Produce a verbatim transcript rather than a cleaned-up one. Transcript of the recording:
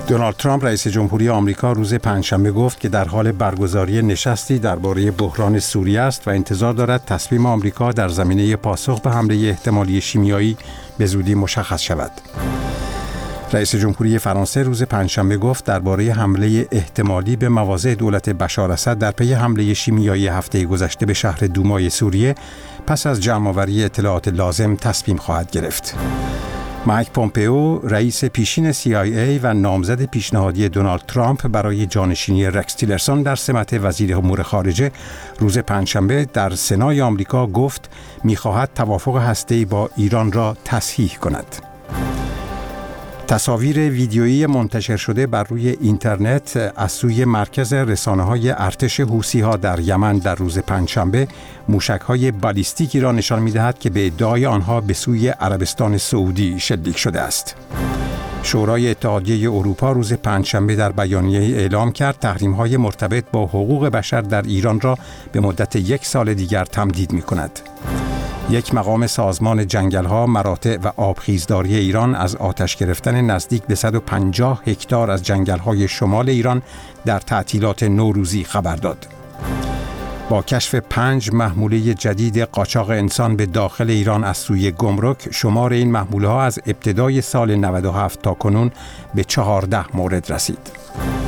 دونالد ترامپ رئیس جمهوری آمریکا روز پنجشنبه گفت که در حال برگزاری نشستی درباره بحران سوریه است و انتظار دارد تصمیم آمریکا در زمینه پاسخ به حمله احتمالی شیمیایی به زودی مشخص شود. رئیس جمهوری فرانسه روز پنجشنبه گفت درباره حمله احتمالی به مواضع دولت بشار اسد در پی حمله شیمیایی هفته گذشته به شهر دومای سوریه پس از جمع‌آوری اطلاعات لازم تصمیم خواهد گرفت. مایک پومپئو، رئیس پیشین سی آی ای و نامزد پیشنهادی دونالد ترامپ برای جانشینی رکس تیلرسون در سمت وزیر امور خارجه، روز پنجشنبه در سنای آمریکا گفت می‌خواهد توافق هسته‌ای با ایران را تصحیح کند. تصاویر ویدیویی منتشر شده بر روی اینترنت از سوی مرکز رسانه‌های ارتش حوثی‌ها در یمن در روز پنجشنبه موشک‌های بالیستیکی را نشان می‌دهد که به ادعای آنها به سوی عربستان سعودی شلیک شده است. شورای اتحادیه اروپا روز پنجشنبه در بیانیه اعلام کرد تحریم‌های مرتبط با حقوق بشر در ایران را به مدت یک سال دیگر تمدید می‌کند. یک مقام سازمان جنگل‌ها، مراتع و آبخیزداری ایران از آتش گرفتن نزدیک به صد و پنجاه هکتار از جنگل‌های شمال ایران در تعطیلات نوروزی خبر داد. با کشف پنج محموله جدید قاچاق انسان به داخل ایران از سوی گمرک، شمار این محموله‌ها از ابتدای سال نود و هفت تا کنون به چهارده مورد رسید.